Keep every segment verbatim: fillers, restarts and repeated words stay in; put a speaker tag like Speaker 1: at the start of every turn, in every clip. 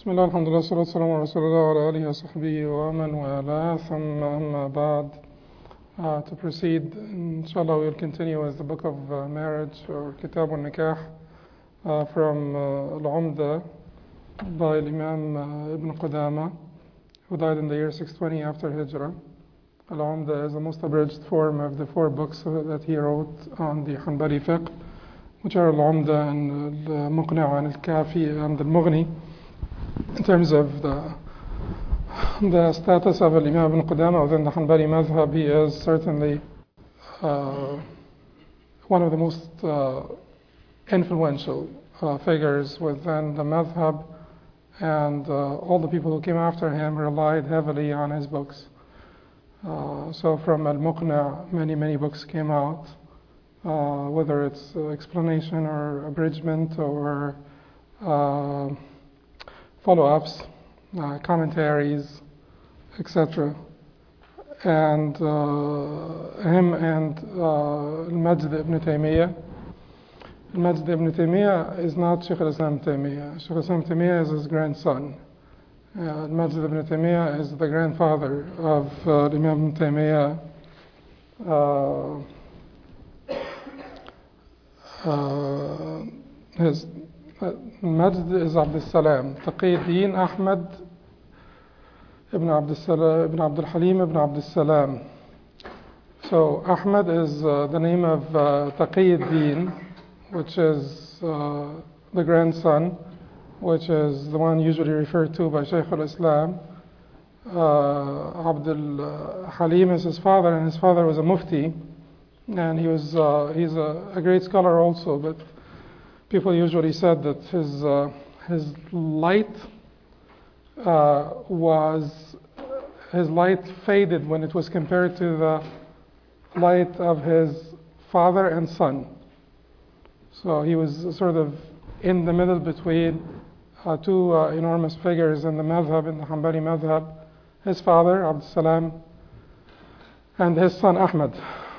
Speaker 1: بسم الله الحمد لله والصلاة والسلام على رسول الله وعلى آله وصحبه ومن والاه ثم أما بعد. Uh, to proceed, inshallah we'll continue with the book of uh, marriage or Kitab al-Nikah uh, from uh, Al-Umda by Imam uh, Ibn Qudama, who died in the year six twenty after Hijrah. Al-Umda is the most abridged form of the four books that he wrote on the Hanbali fiqh, which are Al-Umda and Al-Muqni' and Al-Kafi and Al-Mughni. In terms of the the status of Imam Ibn Qudama within the Hanbali madhab, he is certainly uh, one of the most uh, influential uh, figures within the madhab, and uh, all the people who came after him relied heavily on his books. Uh, so from Al-Muqni' many, many books came out, uh, whether it's uh, explanation or abridgment or uh, follow-ups, uh, commentaries, et cetera. And uh, him and uh, Al-Majd ibn Taymiyyah. Al-Majd ibn Taymiyyah is not Shaykh al-Islam ibn Taymiyyah. Shaykh al-Islam ibn Taymiyyah is his grandson. Uh, Al-Majd ibn Taymiyyah is the grandfather of uh, Imam ibn Taymiyyah. Uh, uh, his Majd is Abdul Salam, Taqiyuddin Ahmad ibn Abdul Salam, ibn Abdul Halim ibn Abdul Salam. So Ahmad is uh, the name of uh, Taqiyuddin, which is uh, the grandson, which is the one usually referred to by Shaykh al-Islam. Uh, Abdul Halim is his father, and his father was a mufti, and he was uh, he's a, a great scholar also, but people usually said that his uh, his light uh, was his light faded when it was compared to the light of his father and son. So he was sort of in the middle between uh, two uh, enormous figures in the madhab, in the Hanbali madhab, his father Abdul Salam and his son Ahmad.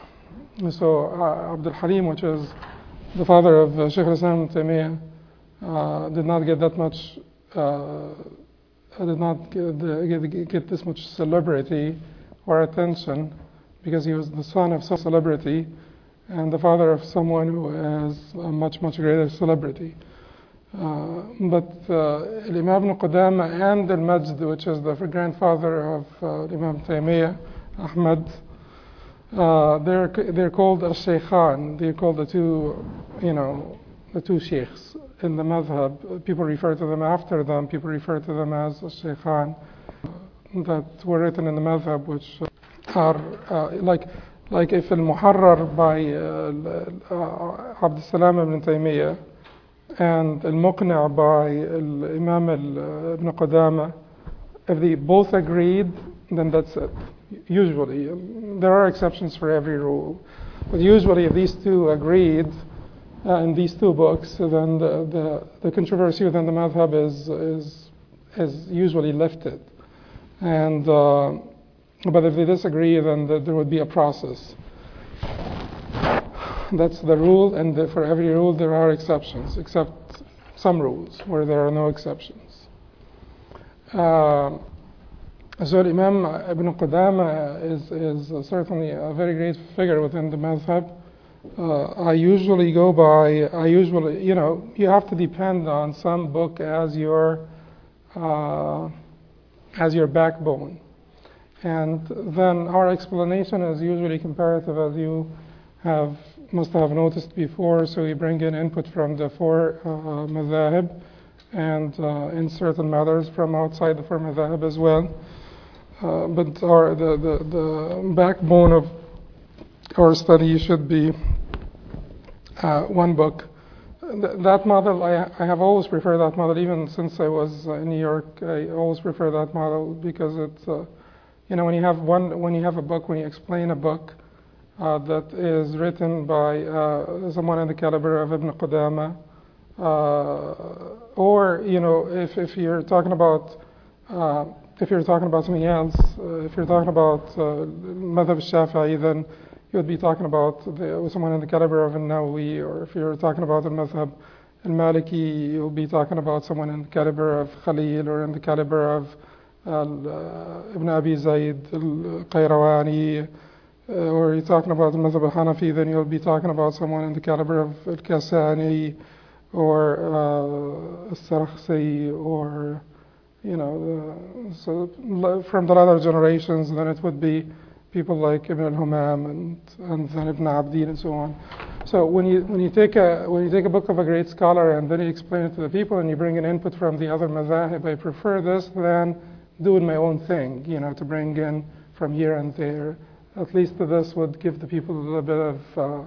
Speaker 1: So uh, Abdul Halim, which is the father of uh, Shaykh al-Islam ibn Taymiyyah, uh, did not get that much, uh, did not get, get, get this much celebrity or attention, because he was the son of some celebrity and the father of someone who has a much, much greater celebrity. Uh, but uh, Imam Ibn Qudama and Al-Majd, which is the grandfather of uh, Imam Taymiyyah, Ahmad, Uh, they're they're called al-Shaykhan. They're called the two, you know, the two sheikhs in the madhab. People refer to them after them. People refer to them as al-Shaykhan that were written in the madhab, which are uh, like like if al-Muharrar by uh, uh, Abdul Salam ibn Taymiyyah and al-Muqni' by Imam Ibn Qudama, if they both agreed, then that's it. Usually, there are exceptions for every rule, but usually if these two agreed uh, in these two books, then the, the, the controversy within the madhab is is is usually lifted. And uh, but if they disagree, then the, there would be a process. That's the rule, and the, for every rule there are exceptions, except some rules where there are no exceptions. Uh, So Imam Ibn Qudama is, is certainly a very great figure within the madhab. Uh, I usually go by, I usually, you know, you have to depend on some book as your, uh, as your backbone. And then our explanation is usually comparative, as you have, must have noticed before. So we bring in input from the four uh, madhab and uh, in certain matters from outside the four madhab as well. Uh, but our, the, the, the backbone of our study should be uh, one book. Th- that model, I, I have always preferred that model, even since I was uh, in New York. I always prefer that model because it's, uh, you know, when you have one, when you have a book, when you explain a book uh, that is written by uh, someone in the caliber of Ibn Qudama, uh, or you know, if if you're talking about uh, If you're talking about something else, uh, if you're talking about uh, Madhab al-Shafi'i, then you would be talking about the, someone in the caliber of al-Nawawi, or if you're talking about the Madhab Al-Maliki, you'll be talking about someone in the caliber of Khalil or in the caliber of uh, Ibn Abi Zayd al-Qayrawani, uh, or you're talking about the Madhab al-Hanafi, then you'll be talking about someone in the caliber of al-Kasani or uh, al-Sarakhsi, or, you know, uh, so from the latter generations, then it would be people like Ibn al-Humam and, and then Ibn Abdin and so on. So when you when you take a when you take a book of a great scholar and then you explain it to the people and you bring an input from the other mazahib, I prefer this than doing my own thing, you know, to bring in from here and there. At least this would give the people a little bit of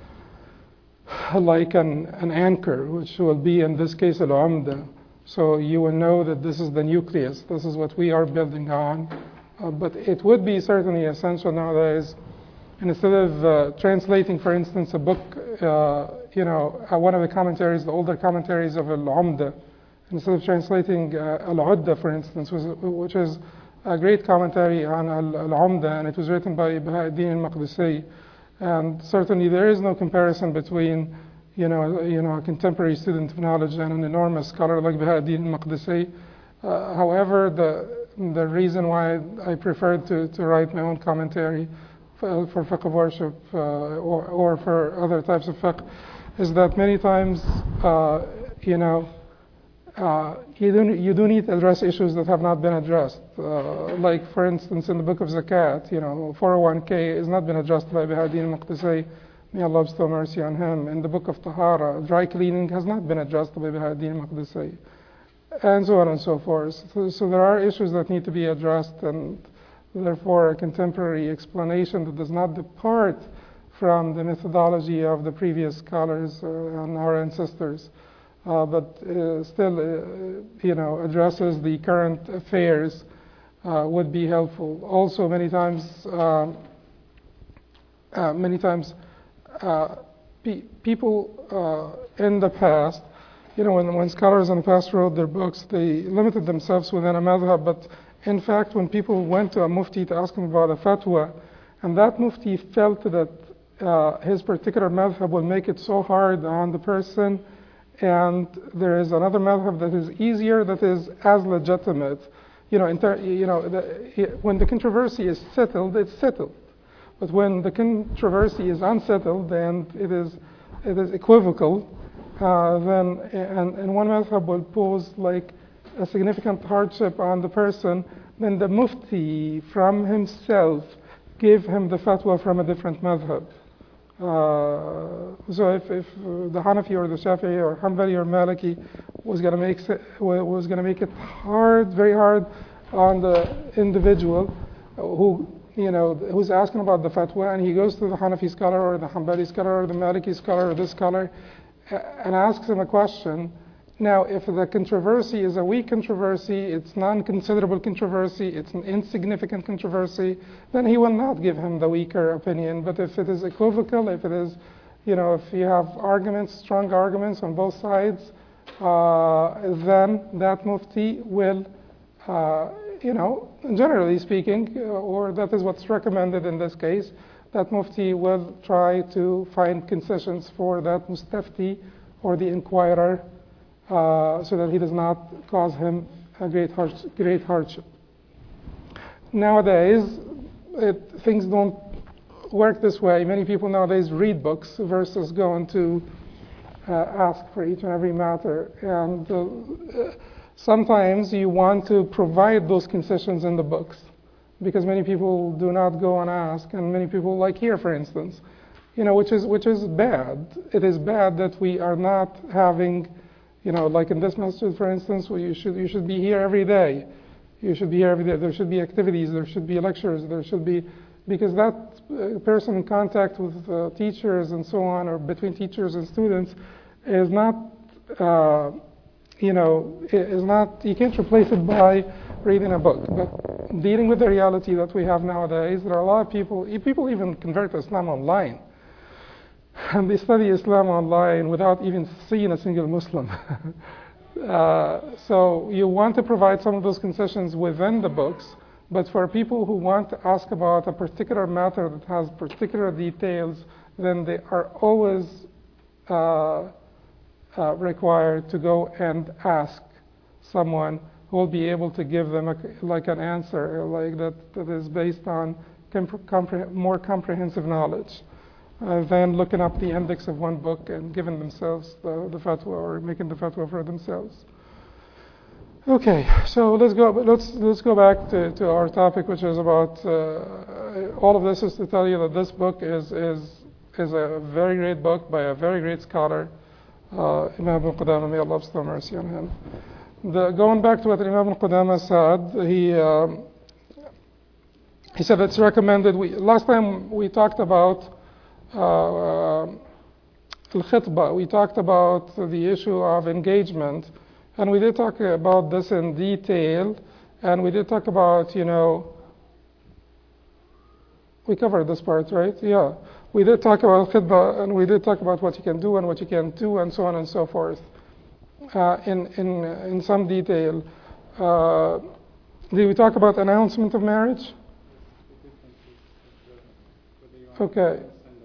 Speaker 1: uh, like an, an anchor, which will be in this case al-umda. So you will know that this is the nucleus, this is what we are building on. Uh, but it would be certainly essential nowadays, and instead of uh, translating, for instance, a book, uh, you know, uh, one of the commentaries, the older commentaries of Al-Umda, instead of translating uh, Al-Udda, for instance, was, which is a great commentary on Al-Umda, and it was written by Baha'u'ddin al-Maqdisi. And certainly there is no comparison between, you know, you know, a contemporary student of knowledge and an enormous scholar like Baha'u'ddin al-Maqdisi. Uh, however, the the reason why I preferred to, to write my own commentary for, for fiqh of worship uh, or, or for other types of fiqh is that many times, uh, you know, uh, you, do, you do need to address issues that have not been addressed. Uh, like, for instance, in the book of Zakat, you know, four oh one k has not been addressed by Baha'u'ddin al-Maqdisi. May Allah bestow mercy on him. In the book of Tahara, dry cleaning has not been addressed by Baha'u'ddin al-Maqdisi. And so on and so forth. So, so there are issues that need to be addressed, and therefore a contemporary explanation that does not depart from the methodology of the previous scholars uh, and our ancestors, uh, but uh, still, uh, you know, addresses the current affairs uh, would be helpful. Also, many times, uh, uh, many times, uh, pe- people uh, in the past. You know, when, when scholars in the past wrote their books, they limited themselves within a madhab, but in fact, when people went to a mufti to ask him about a fatwa, and that mufti felt that uh, his particular madhab will make it so hard on the person, and there is another madhab that is easier, that is as legitimate. You know, inter- you know the, when the controversy is settled, it's settled. But when the controversy is unsettled and it is, it is equivocal, Uh, then and, and one madhab will pose like a significant hardship on the person, then the mufti from himself gave him the fatwa from a different madhab. Uh, so if, if the Hanafi or the Shafi'i or Hanbali or Maliki was going to make was going to make it hard, very hard on the individual who you know who's asking about the fatwa, and he goes to the Hanafi scholar or the Hanbali scholar or the Maliki scholar or this scholar and asks him a question. Now, if the controversy is a weak controversy, it's non-considerable controversy, it's an insignificant controversy, then he will not give him the weaker opinion. But if it is equivocal, if it is, you know, if you have arguments, strong arguments on both sides, uh, then that mufti will, uh, you know, generally speaking, or that is what's recommended in this case, that mufti will try to find concessions for that mustafti or the inquirer uh, so that he does not cause him a great, hard, great hardship. Nowadays, it, things don't work this way. Many people nowadays read books versus going to uh, ask for each and every matter. And uh, sometimes you want to provide those concessions in the books, because many people do not go and ask, and many people, like here, for instance, you know, which is which is bad. It is bad that we are not having, you know, like in this masjid, for instance, where you should you should be here every day. You should be here every day. There should be activities. There should be lectures. There should be, because that uh, person in contact with uh, teachers and so on, or between teachers and students, is not, uh, you know, is not. You can't replace it by reading a book. But dealing with the reality that we have nowadays, there are a lot of people, people even convert to Islam online. And they study Islam online without even seeing a single Muslim. uh, so you want to provide some of those concessions within the books, but for people who want to ask about a particular matter that has particular details, then they are always uh, uh, required to go and ask someone who will be able to give them a, like an answer like that, that is based on compre- compre- more comprehensive knowledge uh, than looking up the index of one book and giving themselves the, the fatwa or making the fatwa for themselves. Okay, so let's go. Let's let's go back to, to our topic, which is about uh, all of this is to tell you that this book is is is a very great book by a very great scholar, uh, Imam Ibn Qudama. May Allah bestow mercy on him. The, going back to what Imam Ibn Qudama said, he um, he said it's recommended. We last time we talked about uh, uh, al-khitbah. We talked about the issue of engagement. And we did talk about this in detail, and we did talk about, you know, we covered this part, right? Yeah. We did talk about khidbah, and we did talk about what you can do and what you can't do, and so on and so forth, uh, in, in, in some detail. Uh, did we talk about announcement of marriage? Okay.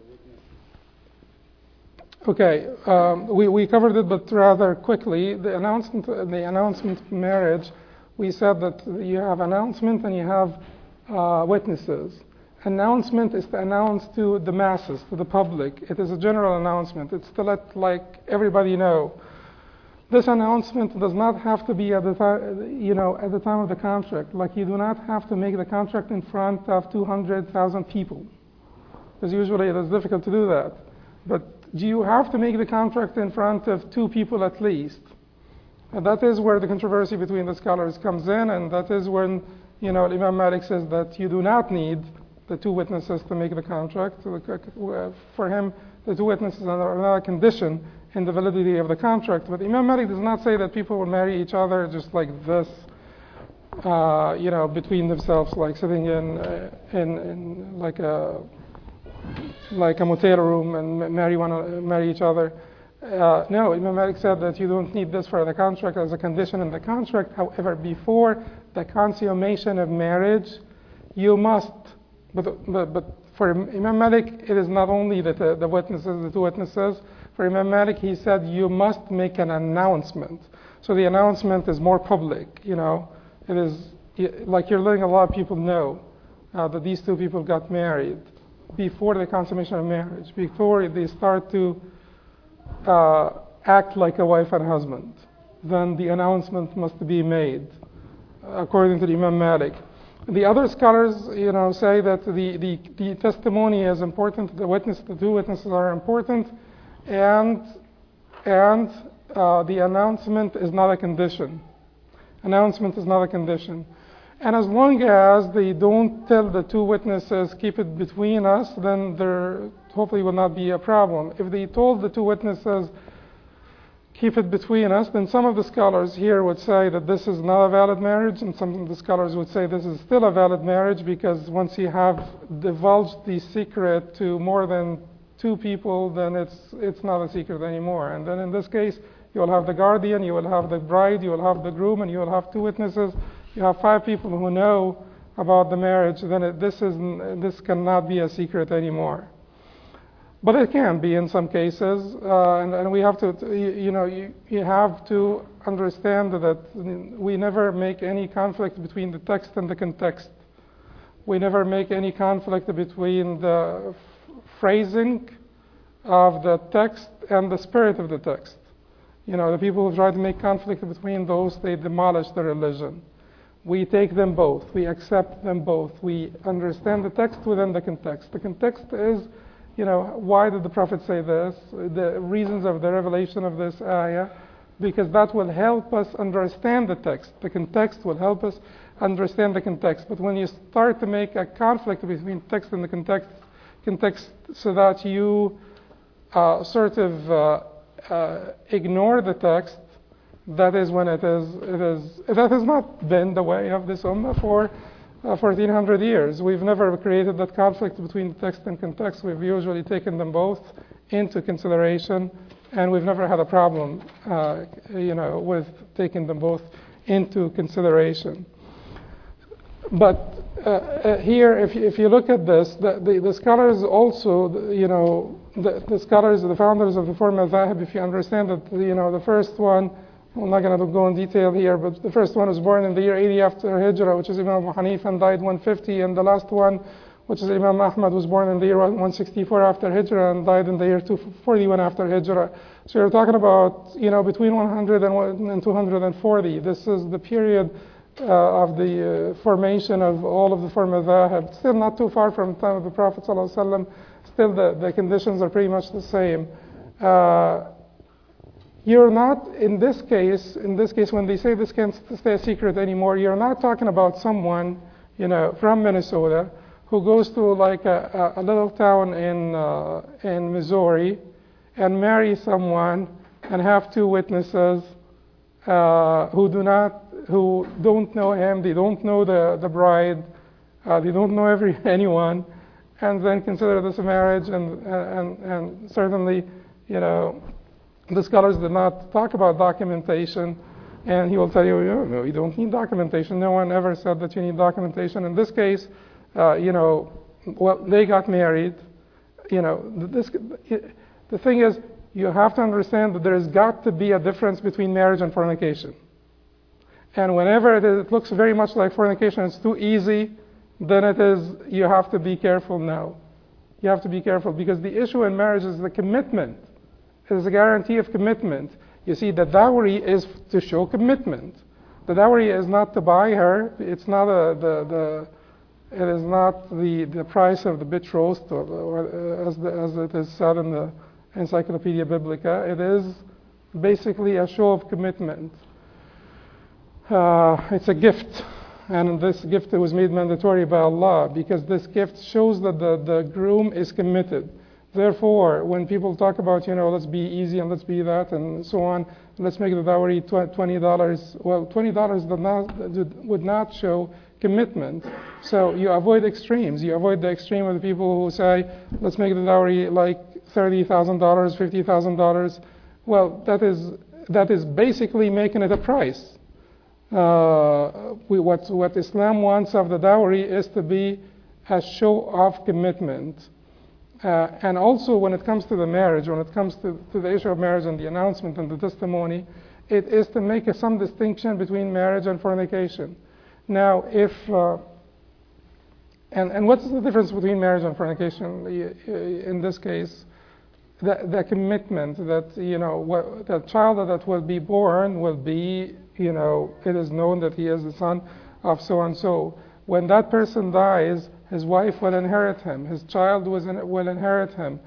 Speaker 1: Okay, um, we, we covered it, but rather quickly. The announcement, the announcement of marriage, we said that you have announcement and you have uh, witnesses. Announcement is to announce to the masses, to the public. It is a general announcement. It's to let like everybody know. This announcement does not have to be at the time, you know, at the time of the contract. Like you do not have to make the contract in front of two hundred thousand people, because usually it is difficult to do that. But do you have to make the contract in front of two people at least? And that is where the controversy between the scholars comes in, and that is when, you know, Imam Malik says that you do not need the two witnesses to make the contract. For him, the two witnesses are not a condition in the validity of the contract. But Imam Malik does not say that people will marry each other just like this, uh, you know, between themselves, like sitting in, uh, in, in like a like a motel room and marry one, marry each other. Uh, no, Imam Malik said that you don't need this for the contract as a condition in the contract. However, before the consummation of marriage, you must. But but, but for Imam Malik, it is not only that the, the witnesses, the two witnesses. For Imam Malik, he said you must make an announcement. So the announcement is more public. You know, it is like you're letting a lot of people know uh, that these two people got married before the consummation of marriage, before they start to uh, act like a wife and husband. Then the announcement must be made, according to the Imam Malik. The other scholars, you know, say that the, the, the testimony is important, the witness, the two witnesses are important, and and uh, the announcement is not a condition. Announcement is not a condition. And as long as they don't tell the two witnesses, keep it between us, then there hopefully will not be a problem. If they told the two witnesses, keep it between us, then some of the scholars here would say that this is not a valid marriage, and some of the scholars would say this is still a valid marriage, because once you have divulged the secret to more than two people, then it's it's not a secret anymore. And then in this case, you will have the guardian, you will have the bride, you will have the groom, and you will have two witnesses. You have five people who know about the marriage, then it, this is this cannot be a secret anymore. But it can be in some cases, uh, and, and we have to, you, you know, you, you have to understand that we never make any conflict between the text and the context. We never make any conflict between the f- phrasing of the text and the spirit of the text. You know, the people who try to make conflict between those, they demolish the religion. We take them both. We accept them both. We understand the text within the context. The context is, you know, why did the Prophet say this? The reasons of the revelation of this ayah, because that will help us understand the text. The context will help us understand the context. But when you start to make a conflict between text and the context, context so that you uh, sort of uh, uh, ignore the text, that is when it is, it is, that has not been the way of this ummah for uh, fourteen hundred years. We've never created that conflict between text and context. We've usually taken them both into consideration, and we've never had a problem, uh, you know, with taking them both into consideration. but uh, uh, here, if you, if you look at this, the, the, the scholars also, the, you know, the, the scholars, the founders of the four madhahib, if you understand that, you know, the first one, I'm not going to go in detail here, but the first one was born in the year eighty after Hijrah, which is Imam Abu Hanifa, and died one fifty, and the last one, which is Imam Ahmad, was born in the year one sixty-four after Hijrah and died in the year two forty-one after Hijrah. So you're talking about, you know, between one hundred and two hundred forty. This is the period uh, of the uh, formation of all of the four madhahib. Still not too far from the time of the Prophet ﷺ. Still the, the conditions are pretty much the same. Uh, You're not, in this case, in this case, when they say this can't stay a secret anymore, you're not talking about someone, you know, from Minnesota who goes to like a, a, a little town in uh, in Missouri and marry someone and have two witnesses uh, who do not, who don't know him, they don't know the the bride, uh, they don't know every anyone, and then consider this a marriage, and and and certainly, you know. The scholars did not talk about documentation, and he will tell you, oh, no, you don't need documentation. No one ever said that you need documentation. In this case, uh, you know, well, they got married. You know, this, the thing is, you have to understand that there's got to be a difference between marriage and fornication. And whenever it, is, it looks very much like fornication, it's too easy, then it is, you have to be careful now. You have to be careful, because the issue in marriage is the commitment. It is a guarantee of commitment. You see, the dowry is to show commitment. The dowry is not to buy her. It's not a, the the. It is not the, the price of the betrothed, or, or as the, as it is said in the Encyclopedia Biblica. It is basically a show of commitment. Uh, it's a gift, and this gift was made mandatory by Allah, because this gift shows that the, the groom is committed. Therefore, when people talk about, you know, let's be easy and let's be that and so on, let's make the dowry twenty dollars. Well, twenty dollars would not, would not show commitment. So you avoid extremes. You avoid the extreme of the people who say, let's make the dowry like thirty thousand dollars, fifty thousand dollars. Well, that is that is basically making it a price. Uh, we, what, what Islam wants of the dowry is to be a show of commitment. Uh, and also, when it comes to the marriage, when it comes to, to the issue of marriage and the announcement and the testimony, it is to make a, some distinction between marriage and fornication. Now, if uh, and and what's the difference between marriage and fornication in this case? The, the commitment that, you know, what, the child that will be born will be, you know, it is known that he is the son of so and so. When that person dies, his wife will inherit him. His child will inherit him.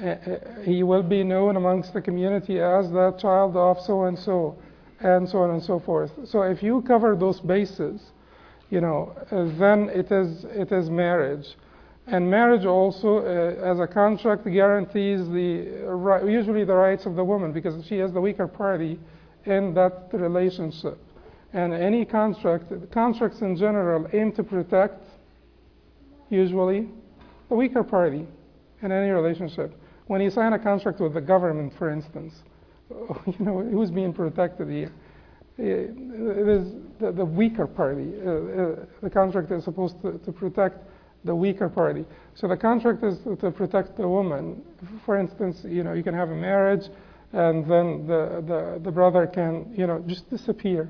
Speaker 1: He will be known amongst the community as the child of so-and-so, and so on and so forth. So if you cover those bases, you know, then it is it is marriage. And marriage also, uh, as a contract, guarantees the usually the rights of the woman, because she is the weaker party in that relationship. And any contract, contracts in general aim to protect, usually, the weaker party in any relationship. When you sign a contract with the government, for instance, you know, who's being protected here? It is the, the weaker party. Uh, uh, the contract is supposed to, to protect the weaker party. So the contract is to protect the woman. For instance, you know, you can have a marriage, and then the, the, the brother can, you know, just disappear.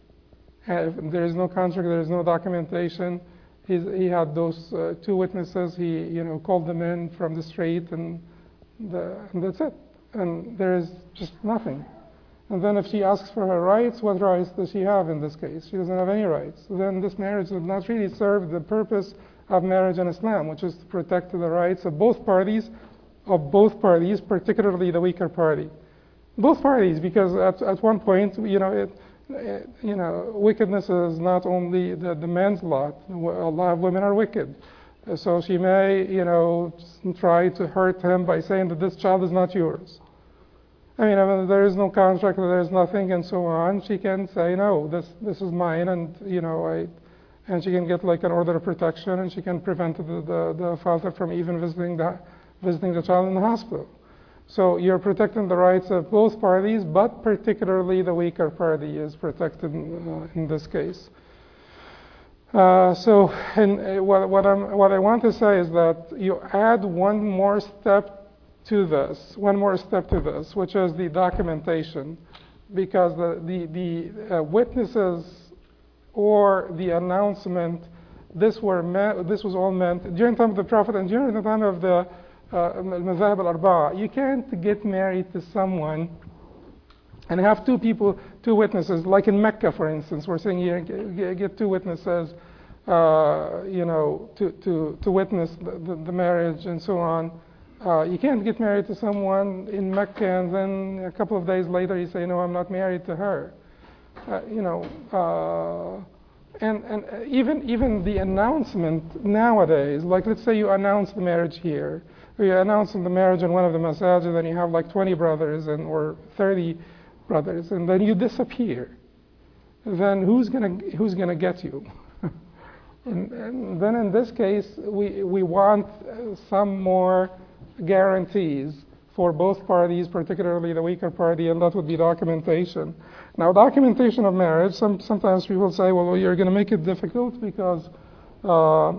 Speaker 1: If there is no contract, there is no documentation. He's, he had those uh, two witnesses. He, you know, called them in from the street, and, the, and that's it. And there is just nothing. And then if she asks for her rights, what rights does she have in this case? She doesn't have any rights. Then this marriage would not really serve the purpose of marriage in Islam, which is to protect the rights of both parties, of both parties, particularly the weaker party. Both parties, because at, at one point, you know, it, it, you know, wickedness is not only the, the man's lot. A lot of women are wicked. So she may, you know, try to hurt him by saying that this child is not yours. I mean, I mean, there is no contract, there is nothing, and so on. She can say, no, this this is mine, and, you know, I, and she can get like an order of protection, and she can prevent the, the, the father from even visiting the, visiting the child in the hospital. So you're protecting the rights of both parties, but particularly the weaker party is protected in, uh, in this case. Uh, so and, uh, what, what, I'm, what I want to say is that you add one more step to this, one more step to this, which is the documentation, because the, the, the uh, witnesses or the announcement, this, were me- this was all meant during the time of the Prophet and during the time of the Al-Madhahib al-Arba'a. You can't get married to someone and have two people, two witnesses, like in Mecca, for instance. We're saying here, get, get two witnesses, uh, you know, to, to, to witness the, the, the marriage and so on. Uh, you can't get married to someone in Mecca and then a couple of days later you say, no, I'm not married to her. Uh, you know, uh, and, and even, even the announcement nowadays, like let's say you announce the marriage here, or you announce the marriage in one of the masajid and you have like twenty brothers and, or thirty brothers, and then you disappear. Then who's gonna, who's gonna get you? and, and then in this case, we, we want some more guarantees for both parties, particularly the weaker party, and that would be documentation. Now, documentation of marriage, some, sometimes people say, well, you're going to make it difficult because uh,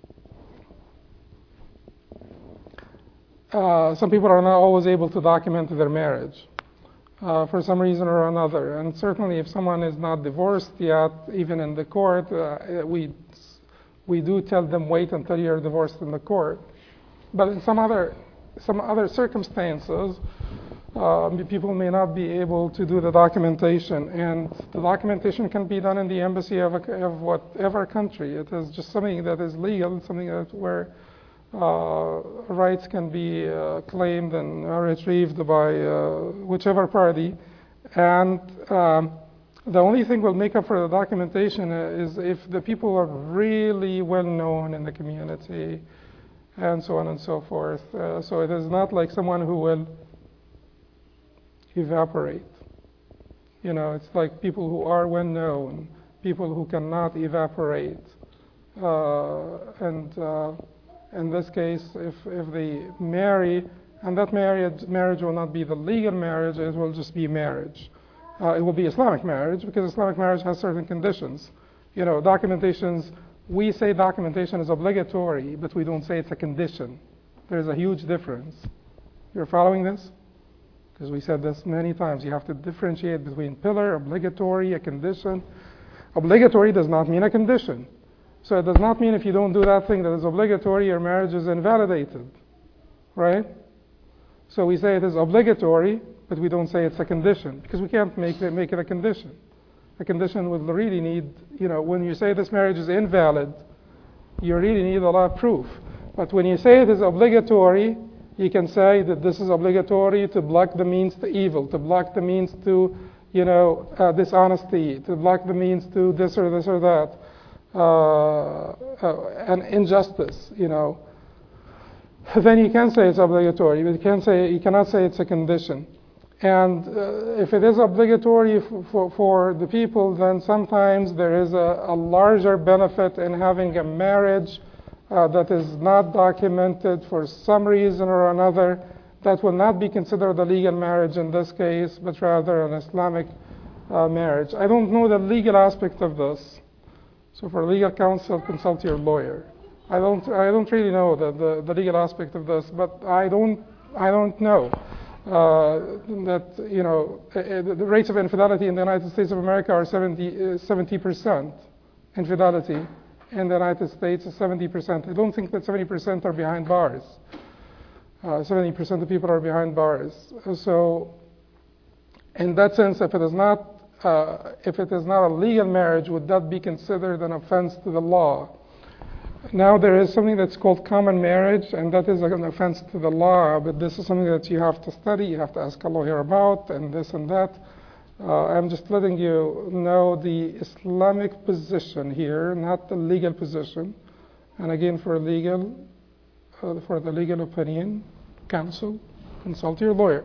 Speaker 1: uh, some people are not always able to document their marriage uh, for some reason or another. And certainly if someone is not divorced yet, even in the court, uh, we, we do tell them wait until you're divorced in the court. But in some other some other circumstances, uh, people may not be able to do the documentation, and the documentation can be done in the embassy of, a, of whatever country. It is just something that is legal, something that where uh, rights can be uh, claimed and retrieved by uh, whichever party. And um, the only thing will make up for the documentation is if the people are really well known in the community, and so on and so forth. Uh, so it is not like someone who will evaporate. You know, it's like people who are well known, people who cannot evaporate. Uh, and uh, in this case, if, if they marry, and that marriage, marriage will not be the legal marriage, it will just be marriage. Uh, it will be Islamic marriage, because Islamic marriage has certain conditions. You know, documentations, we say documentation is obligatory, but we don't say it's a condition. There's a huge difference. You're following this? Because we said this many times. You have to differentiate between pillar, obligatory, a condition. Obligatory does not mean a condition. So it does not mean if you don't do that thing that is obligatory, your marriage is invalidated. Right? So we say it is obligatory, but we don't say it's a condition, because we can't make it, make it a condition. A condition would really need, you know, when you say this marriage is invalid, you really need a lot of proof. But when you say it is obligatory, you can say that this is obligatory to block the means to evil, to block the means to, you know, uh, dishonesty, to block the means to this or this or that, uh, uh, and injustice, you know. Then you can say it's obligatory, but you can't say, you cannot say it's a condition. And uh, if it is obligatory f- for, for the people, then sometimes there is a, a larger benefit in having a marriage uh, that is not documented for some reason or another. That will not be considered a legal marriage in this case, but rather an Islamic uh, marriage. I don't know the legal aspect of this. So for legal counsel, consult your lawyer. I don't, I don't really know the, the, the legal aspect of this, but I don't, I don't know. Uh, that, you know, uh, the, the rates of infidelity in the United States of America are seventy percent infidelity. In the United States is seventy percent. I don't think that seventy percent are behind bars. Uh, seventy percent of people are behind bars. So in that sense, if it is not, uh, if it is not a legal marriage, would that be considered an offense to the law? Now there is something that's called common marriage, and that is an offense to the law, but this is something that you have to study, you have to ask a lawyer about, and this and that. Uh, I'm just letting you know the Islamic position here, not the legal position. And again, for legal, uh, for the legal opinion, counsel, consult your lawyer.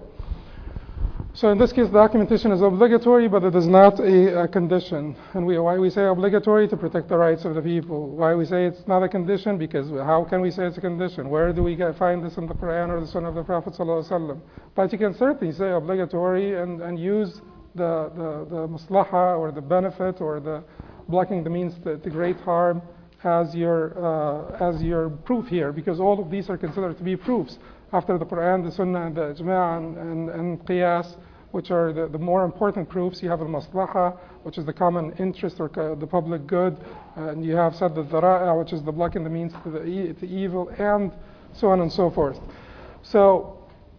Speaker 1: So in this case, documentation is obligatory, but it is not a, a condition. And we, why we say obligatory? To protect the rights of the people. Why we say it's not a condition? Because how can we say it's a condition? Where do we get, find this in the Quran or the Sunnah of the Prophet ﷺ? But you can certainly say obligatory and, and use the, the, the maslaha or the benefit or the, blocking the means to, to great harm as your uh, as your proof here, because all of these are considered to be proofs after the Quran, the Sunnah, and the Ijma' and, and, and Qiyas, which are the, the more important proofs. You have al-Maslaha, which is the common interest or uh, the public good, uh, and you have Sadd al-Dhara'a, which is the blocking the means to the e- to evil, and so on and so forth. So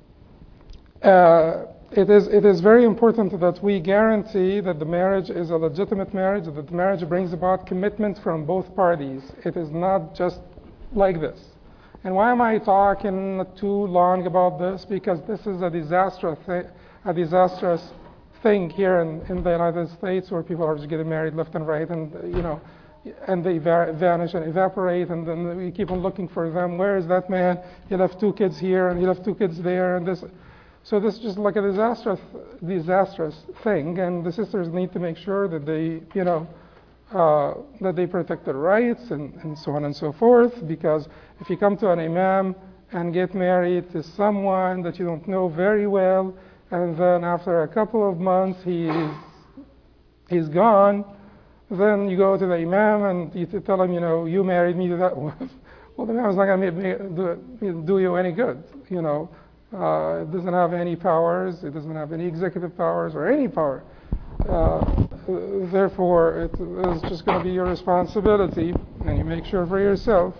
Speaker 1: uh, it is it is very important that we guarantee that the marriage is a legitimate marriage, that the marriage brings about commitment from both parties. It is not just like this. And why am I talking too long about this? Because this is a disastrous thi- a disastrous thing here in, in the United States, where people are just getting married left and right, and you know, and they va- vanish and evaporate, and then we keep on looking for them. Where is that man? He left two kids here, and he left two kids there, and this. So this is just like a disastrous, disastrous thing, and the sisters need to make sure that they, you know, uh, that they protect their rights and, and so on and so forth. Because if you come to an imam and get married to someone that you don't know very well, and then after a couple of months he's he's gone, then you go to the imam and you tell him, you know, you married me to that one. Well, the imam's not going to do, do you any good, you know. Uh, it doesn't have any powers. It doesn't have any executive powers or any power. Uh, therefore, it is just going to be your responsibility, and you make sure for yourself.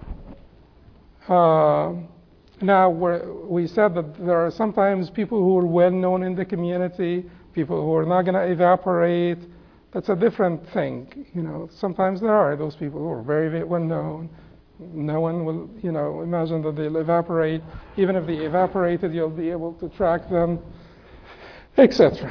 Speaker 1: Uh, now, we're, we said that there are sometimes people who are well known in the community, people who are not going to evaporate. That's a different thing. You know, sometimes there are those people who are very, very well known. No one will, you know, imagine that they'll evaporate. Even if they evaporated, you'll be able to track them, et cetera.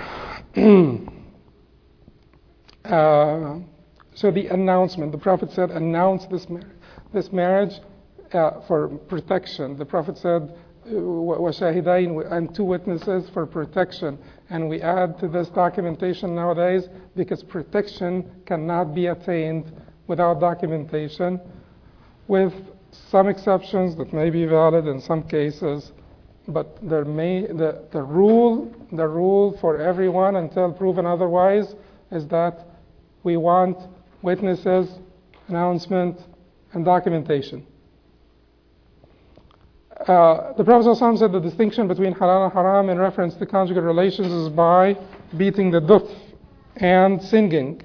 Speaker 1: uh, so the announcement, the Prophet said, announce this, mar- this marriage uh, for protection. The Prophet said, وَشَاهِدَيْن, and two witnesses for protection. And we add to this documentation nowadays, because protection cannot be attained without documentation, with some exceptions that may be valid in some cases, but there may the, the rule the rule for everyone until proven otherwise is that we want witnesses, announcement, and documentation. Uh, the Prophet ﷺ said the distinction between halal and haram in reference to conjugal relations is by beating the duf and singing.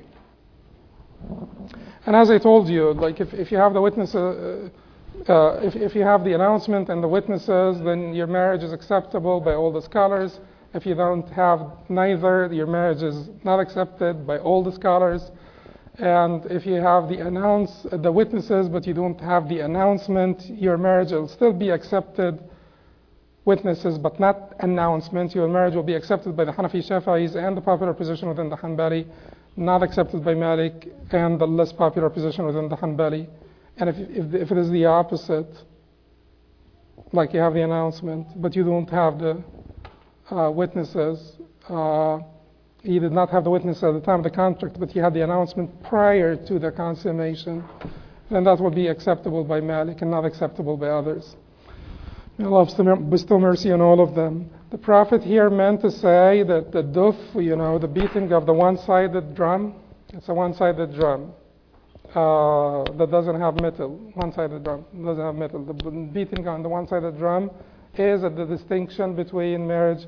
Speaker 1: And as I told you, like if, if you have the witness, uh, uh, if, if you have the announcement and the witnesses, then your marriage is acceptable by all the scholars. If you don't have neither, your marriage is not accepted by all the scholars. And if you have the announce, the witnesses, but you don't have the announcement, your marriage will still be accepted. Witnesses, but not announcement. Your marriage will be accepted by the Hanafi, Shafi'is, and the popular position within the Hanbali. Not accepted by Malik and the less popular position within the Hanbali. And if, if, if it is the opposite, like you have the announcement, but you don't have the uh, witnesses, uh, you did not have the witness at the time of the contract, but you had the announcement prior to the consummation, then that would be acceptable by Malik and not acceptable by others. May Allah bestow mercy on all of them. The Prophet here meant to say that the duf, you know, the beating of the one-sided drum, it's a one-sided drum uh, that doesn't have metal. One-sided drum doesn't have metal. The beating on the one-sided drum is at the distinction between marriage.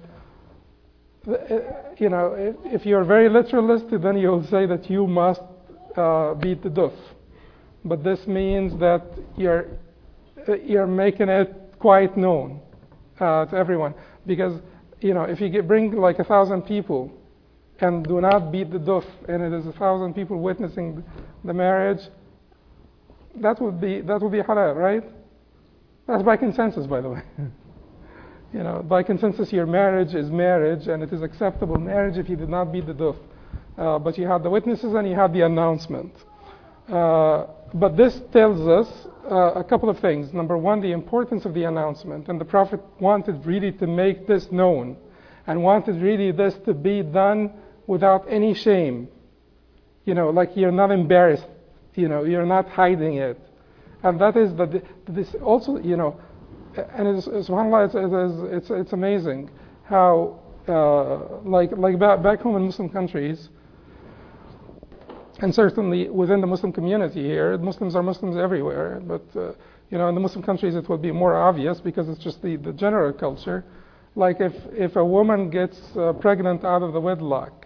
Speaker 1: You know, if, if you're very literalist, then you'll say that you must uh, beat the duf. But this means that you're you're making it quite known uh, to everyone. Because, you know, if you get, bring like a thousand people and do not beat the duf, and it is a thousand people witnessing the marriage, that would be that would be halal, right? That's by consensus, by the way. You know, by consensus, your marriage is marriage, and it is acceptable marriage if you did not beat the duf. Uh, but you had the witnesses and you had the announcement. Uh, but this tells us uh, a couple of things. Number one, the importance of the announcement. And the Prophet wanted really to make this known and wanted really this to be done without any shame. You know, like you're not embarrassed. You know, you're not hiding it. And that is that this also, you know, and it's, subhanAllah, it's, it's, it's, it's amazing how, uh, like, like back, back home in Muslim countries, and certainly within the Muslim community here, Muslims are Muslims everywhere, but uh, you know, in the Muslim countries it will be more obvious because it's just the, the general culture. Like if, if a woman gets uh, pregnant out of the wedlock,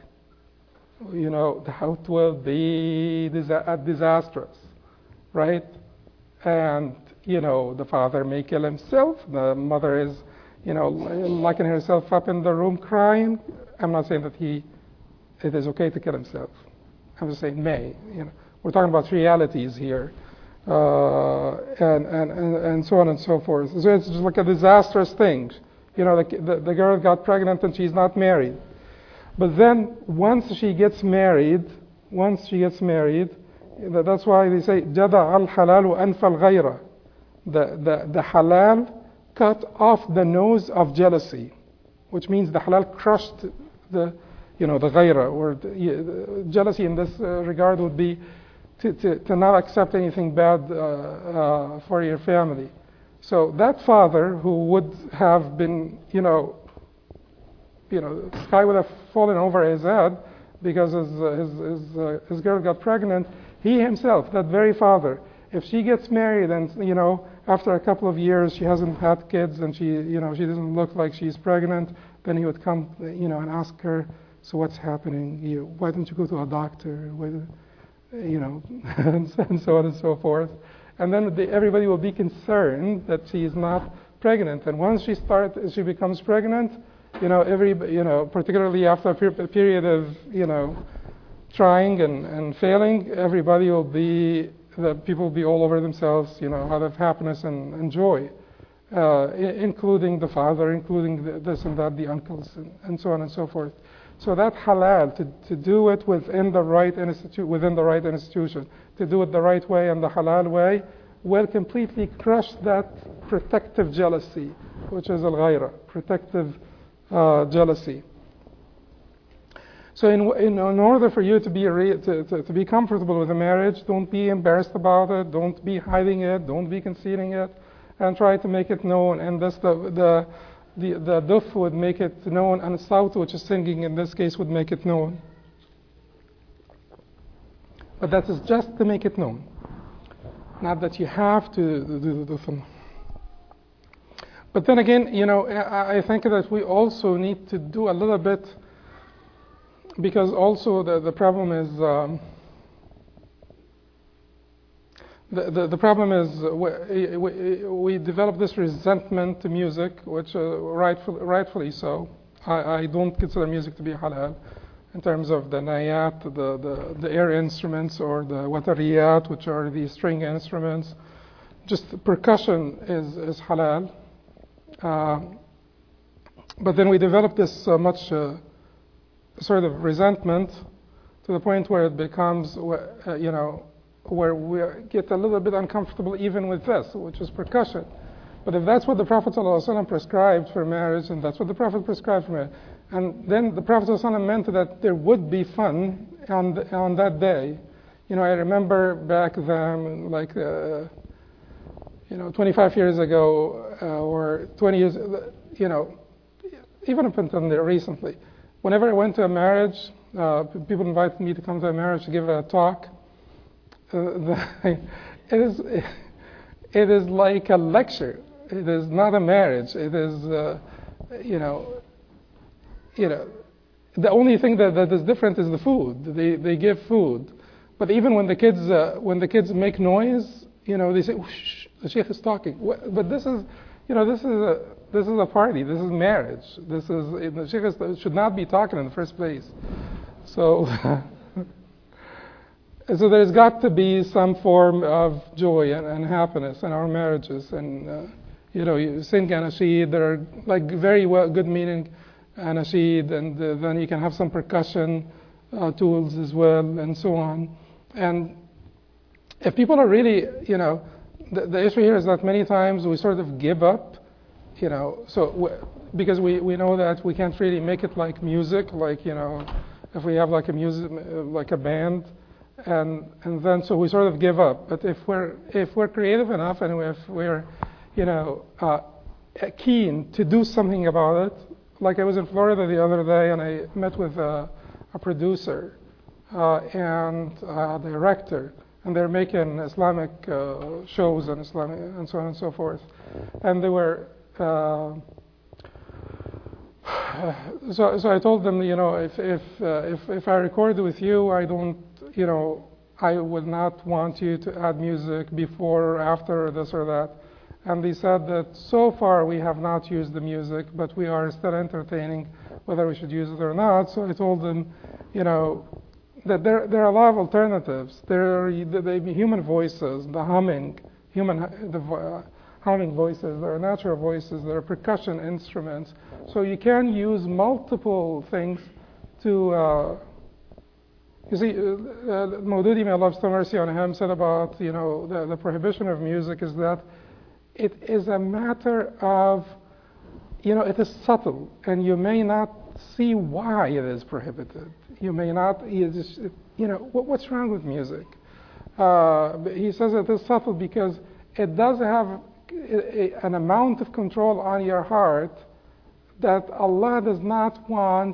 Speaker 1: you know, it will be disa- disastrous, right? And, you know, the father may kill himself, the mother is, you know, locking herself up in the room crying. I'm not saying that he, it is okay to kill himself. I'm just saying may, you know. We're talking about realities here, uh, and, and, and, and so on and so forth. So it's just like a disastrous thing. You know, the, the, the girl got pregnant and she's not married. But then once she gets married, once she gets married, that's why they say, جَدَعَ الْحَلَالُ أَنْفَ الْغَيْرَ. The, the, the halal cut off the nose of jealousy, which means the halal crushed the, you know, the ghayra, or the, jealousy in this uh, regard would be to, to, to not accept anything bad uh, uh, for your family. So that father who would have been, you know, you know, the sky would have fallen over his head because his uh, his his, uh, his girl got pregnant. He himself, that very father, if she gets married and, you know, after a couple of years she hasn't had kids and she, you know, she doesn't look like she's pregnant, then he would come, you know, and ask her, so what's happening? You, why don't you go to a doctor? Why, you know, and so on and so forth. And then the, everybody will be concerned that she is not pregnant. And once she starts, she becomes pregnant, you know, every, you know, particularly after a per- period of, you know, trying and, and failing, everybody will be, the people will be all over themselves, you know, out of happiness and, and joy, uh, I- including the father, including the, this and that, the uncles, and, and so on and so forth. So that halal, to, to do it within the right institute, within the right institution, to do it the right way and the halal way, will completely crush that protective jealousy, which is al-ghayra, protective uh, jealousy. So in, in, in order for you to be re, to, to, to be comfortable with a marriage, don't be embarrassed about it, don't be hiding it, don't be concealing it, and try to make it known. And that's the the the, the duf would make it known, and the sawt, which is singing in this case, would make it known. But that is just to make it known, not that you have to do the duf. But then again, you know, I, I think that we also need to do a little bit. Because also the, the problem is um, the, the the problem is we, we, we develop this resentment to music, which uh, rightfully, rightfully so. I, I don't consider music to be halal in terms of the nayat, the, the, the air instruments, or the watariyat, which are the string instruments. Just percussion is, is halal. Uh, but then we develop this uh, much uh, sort of resentment to the point where it becomes, uh, you know, where we get a little bit uncomfortable even with this, which is percussion. But if that's what the Prophet ﷺ prescribed for marriage, and that's what the Prophet prescribed for marriage, and then the Prophet ﷺ meant that there would be fun on, the, on that day. You know, I remember back then, like, uh, you know, twenty-five years ago, uh, or twenty years, you know, even up until recently, whenever I went to a marriage, uh, people invited me to come to a marriage to give a talk. Uh, the, it is it is like a lecture. It is not a marriage. It is, uh, you know, you know, the only thing that, that is different is the food. They they give food, but even when the kids uh, when the kids make noise, you know, they say, "Shh, the sheikh is talking." But this is, you know, this is a This is a party. This is marriage. This is the sheikh should not be talking in the first place. So, so there's got to be some form of joy and, and happiness in our marriages. And uh, you know, you sing anashid. There are like very well, good meaning anashid, and uh, then you can have some percussion uh, tools as well, and so on. And if people are really, you know, the, the issue here is that many times we sort of give up. You know, so w- because we, we know that we can't really make it like music, like, you know, if we have like a music, like a band, and and then so we sort of give up. But if we're if we're creative enough, and if we're, you know, uh, keen to do something about it, like I was in Florida the other day, and I met with a, a producer, uh, and a director, and they're making Islamic uh, shows and Islamic and so on and so forth. And they were. Uh, so, so I told them, you know, if if uh, if if I record with you, I don't, you know, I would not want you to add music before or after this or that. And they said that so far we have not used the music, but we are still entertaining whether we should use it or not. So I told them, you know, that there there are a lot of alternatives. There are the, the human voices, the humming, human the uh, humming voices. There are natural voices. There are percussion instruments. So you can use multiple things to. Uh, You see, uh, Maududi, may Allah have mercy on him, said about, you know, the, the prohibition of music is that it is a matter of, you know, it is subtle, and you may not see why it is prohibited. You may not, you, just, you know, what, what's wrong with music? Uh, he says it is subtle because it does have a, a, an amount of control on your heart that Allah does not want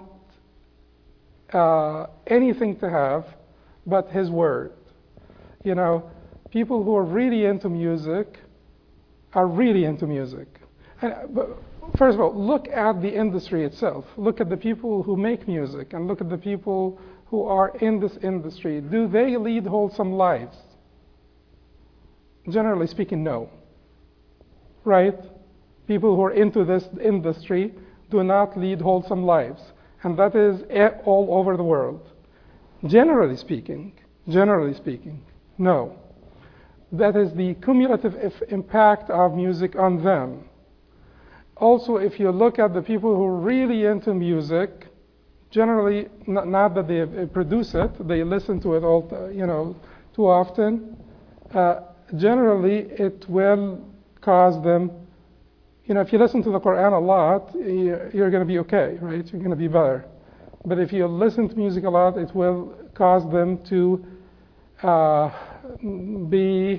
Speaker 1: Uh, anything to have but His Word. You know, people who are really into music are really into music. And, but first of all, look at the industry itself. Look at the people who make music and look at the people who are in this industry. Do they lead wholesome lives? Generally speaking, no. Right? People who are into this industry do not lead wholesome lives. And that is all over the world. Generally speaking, generally speaking, no. That is the cumulative impact of music on them. Also, if you look at the people who are really into music, generally, not, not that they produce it, they listen to it all, you know, too often. Uh, generally, it will cause them. You know, if you listen to the Quran a lot, you're going to be okay, right? You're going to be better. But if you listen to music a lot, it will cause them to uh, be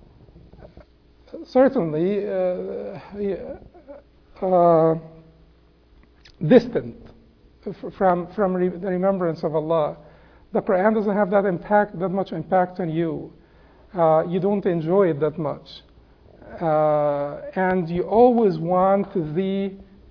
Speaker 1: certainly uh, uh, distant from from re- the remembrance of Allah. The Quran doesn't have that impact, that much impact on you. Uh, you don't enjoy it that much. Uh, and you always want the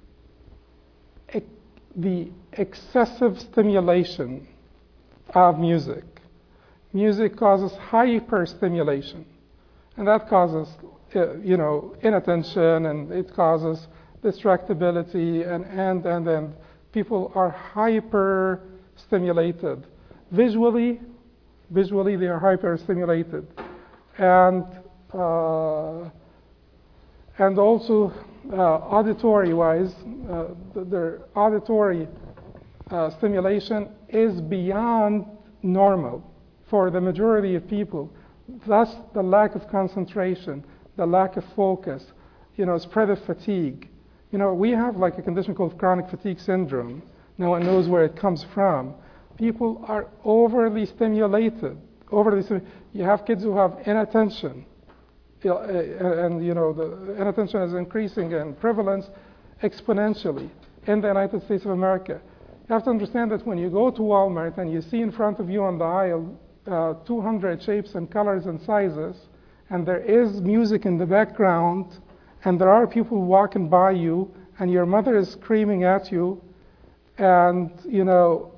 Speaker 1: the excessive stimulation of music. Music causes hyper-stimulation, and that causes, uh, you know, inattention, and it causes distractibility, and and and and people are hyper-stimulated. Visually, visually they are hyper-stimulated, and. Uh, And also, uh, auditory-wise, uh, their auditory uh, stimulation is beyond normal for the majority of people. Thus, the lack of concentration, the lack of focus, you know, spread of fatigue. You know, we have like a condition called chronic fatigue syndrome. No one knows where it comes from. People are overly stimulated. Overly, stim- you have kids who have inattention. And, you know, the inattention is increasing in prevalence exponentially in the United States of America. You have to understand that when you go to Walmart and you see in front of you on the aisle uh, two hundred shapes and colors and sizes, and there is music in the background, and there are people walking by you, and your mother is screaming at you, and, you know,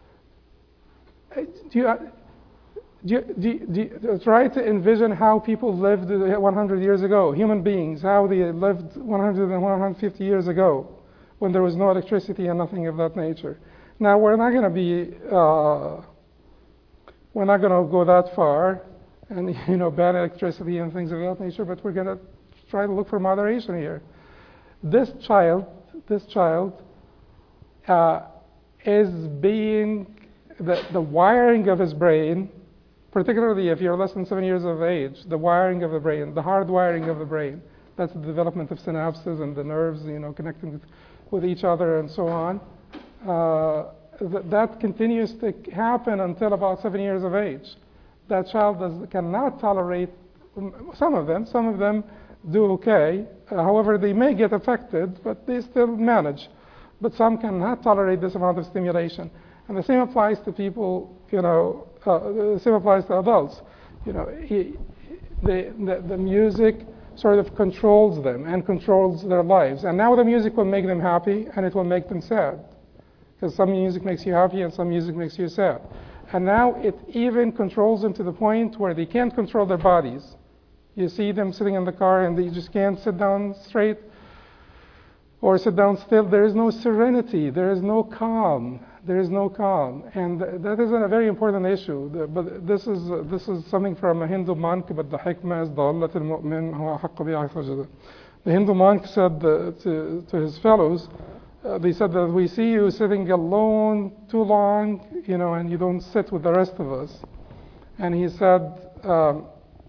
Speaker 1: do you... Do you, do, you, do you try to envision how people lived one hundred years ago, human beings, how they lived one hundred and one hundred fifty years ago when there was no electricity and nothing of that nature. Now, we're not going to be, uh, we're not going to go that far and, you know, ban electricity and things of that nature, but we're going to try to look for moderation here. This child, this child uh, is being, the, the wiring of his brain, particularly if you're less than seven years of age, the wiring of the brain, the hard wiring of the brain, that's the development of synapses and the nerves, you know, connecting with, with each other and so on. Uh, th- that continues to happen until about seven years of age. That child does, cannot tolerate, some of them, some of them do okay. Uh, however, they may get affected, but they still manage. But some cannot tolerate this amount of stimulation. And the same applies to people, you know, uh, the same applies to adults. You know, he, the, the, the music sort of controls them and controls their lives. And now the music will make them happy and it will make them sad. Because some music makes you happy and some music makes you sad. And now it even controls them to the point where they can't control their bodies. You see them sitting in the car and they just can't sit down straight or sit down still. There is no serenity. There is no calm. There is no calm. And that is a very important issue. But this is this is something from a Hindu monk, but the hikmah is ضالة المؤمن هو أحق بها سجدا. The Hindu monk said to, to his fellows, Uh, they said that we see you sitting alone too long, you know, and you don't sit with the rest of us. And he said, um,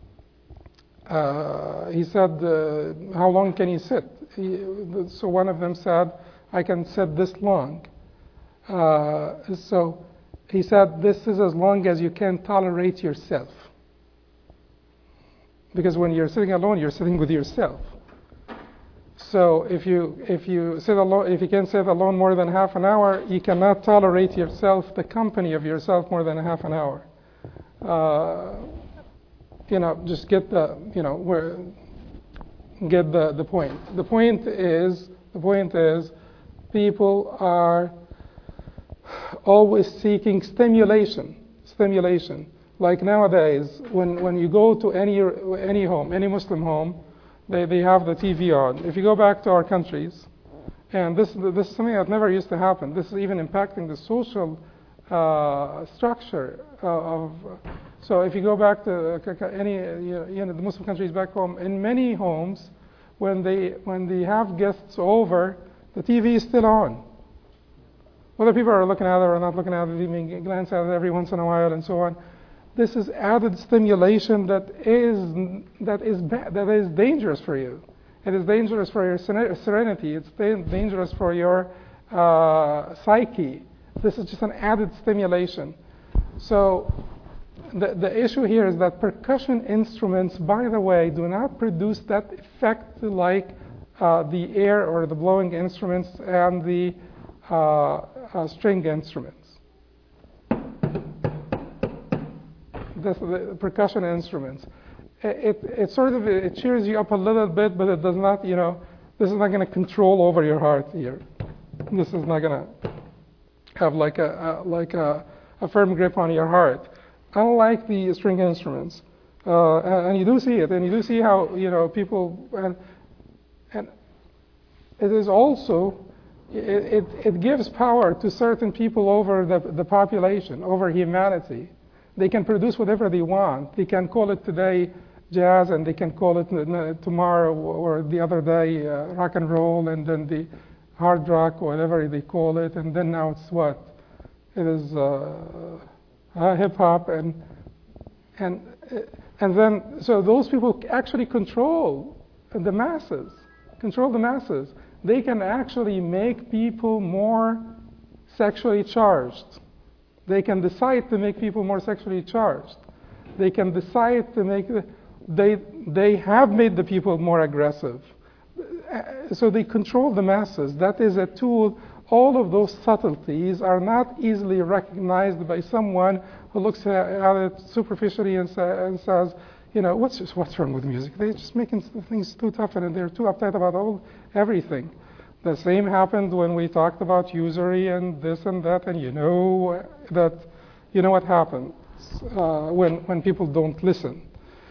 Speaker 1: uh, he said, uh, how long can you sit? He, so one of them said, I can sit this long. Uh, so he said, this is as long as you can tolerate yourself. Because when you're sitting alone, you're sitting with yourself. So if you if you sit alone, if you can sit alone more than half an hour, you cannot tolerate yourself, the company of yourself, more than a half an hour. Uh, you know, just get the you know where get the the point. The point is the point is people are always seeking stimulation, stimulation. Like nowadays, when when you go to any any home, any Muslim home, They, they have the T V on. If you go back to our countries, and this, this is something that never used to happen. This is even impacting the social uh, structure of. So if you go back to any, you know, the Muslim countries back home, in many homes, when they when they have guests over, the T V is still on. Whether people are looking at it or not looking at it, they may glance at it every once in a while and so on. This is added stimulation that is that is ba- that is dangerous for you. It is dangerous for your serenity. It's dangerous for your uh, psyche. This is just an added stimulation. So the the issue here is that percussion instruments, by the way, do not produce that effect like uh, the air or the blowing instruments and the uh, uh, string instruments. The, the percussion instruments. It, it, it sort of it cheers you up a little bit, but it does not, you know, this is not going to control over your heart here. This is not going to have like a, a like a, a firm grip on your heart, unlike the string instruments. Uh, and, and you do see it, and you do see how you know people, and and it is also it it, it gives power to certain people over the the population, over humanity. They can produce whatever they want. They can call it today jazz, and they can call it tomorrow or the other day uh, rock and roll, and then the hard rock, whatever they call it, and then now it's what? It is uh, uh, hip hop, and and and then so those people actually control the masses, control the masses. They can actually make people more sexually charged. They can decide to make people more sexually charged. They can decide to make, they, they have made the people more aggressive. So they control the masses. That is a tool. All of those subtleties are not easily recognized by someone who looks at it superficially and, sa- and says, you know, what's, what's wrong with music? They're just making things too tough and they're too uptight about all everything. The same happened when we talked about usury and this and that, and you know that, you know what happens uh, when when people don't listen.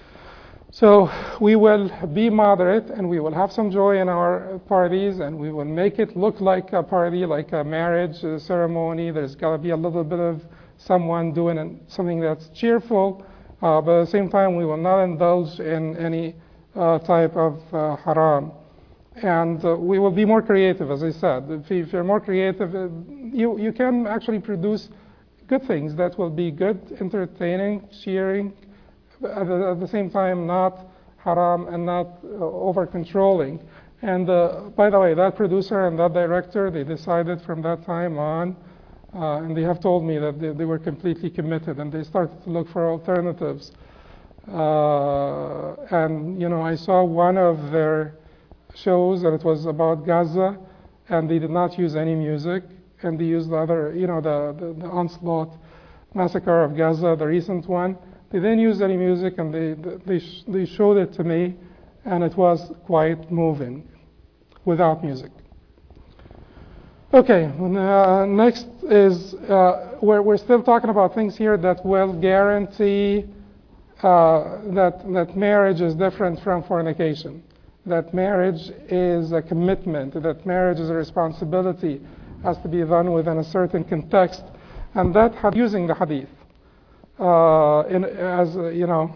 Speaker 1: So we will be moderate, and we will have some joy in our parties, and we will make it look like a party, like a marriage a ceremony. There's got to be a little bit of someone doing something that's cheerful, uh, but at the same time, we will not indulge in any uh, type of uh, haram. And uh, we will be more creative, as I said. If, if you're more creative, uh, you, you can actually produce good things that will be good, entertaining, cheering, at the, at the same time not haram and not uh, over-controlling. And uh, by the way, that producer and that director, they decided from that time on, uh, and they have told me that they, they were completely committed, and they started to look for alternatives. Uh, and, you know, I saw one of their shows, and it was about Gaza, and they did not use any music. and they used the other, you know, the, the, the onslaught massacre of Gaza, the recent one. They didn't use any music, and they they sh- they showed it to me, and it was quite moving, without music. Okay, uh, next is uh, we're we're still talking about things here that will guarantee uh, that that marriage is different from fornication, that marriage is a commitment, that marriage is a responsibility, has to be done within a certain context, and that using the hadith. Uh, in, as uh, you know,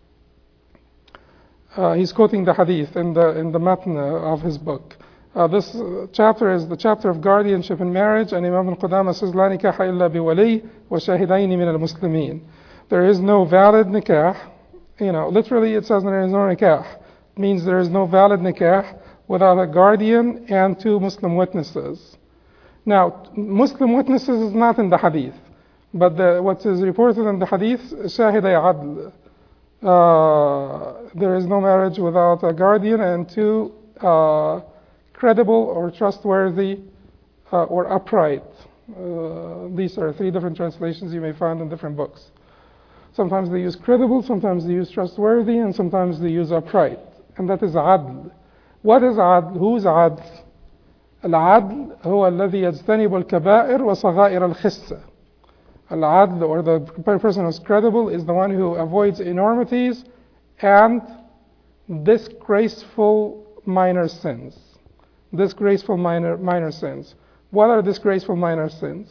Speaker 1: uh, he's quoting the hadith in the in the matn of his book. Uh, this uh, chapter is the chapter of guardianship in marriage, and Imam al-Qudama says, "La nikaha illa biwali wa shahidaini min al-muslimin." There is no valid nikah. You know, literally it says there is no nikah. It means there is no valid nikah without a guardian and two Muslim witnesses. Now, Muslim witnesses is not in the hadith. But the, what is reported in the hadith, shahiday adl. Uh, there is no marriage without a guardian and two uh, credible or trustworthy uh, or upright. Uh, these are three different translations you may find in different books. Sometimes they use credible, sometimes they use trustworthy, and sometimes they use upright. And that is adl. What is adl? Who is adl? Al-adl هو الذي يجتنب الكبائر وصغائر الخسة. Al-adl, or the person who is credible, is the one who avoids enormities and disgraceful minor sins. Disgraceful minor minor sins. What are disgraceful minor sins?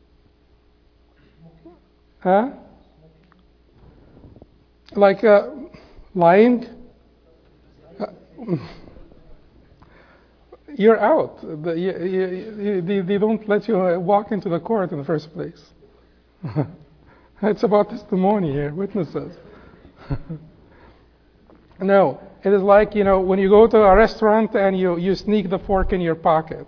Speaker 1: Huh? Like uh, lying? Uh, you're out. The, you, you, you, they, they don't let you walk into the court in the first place. It's about testimony here, witnesses. No, it is like, you know, when you go to a restaurant and you, you sneak the fork in your pocket.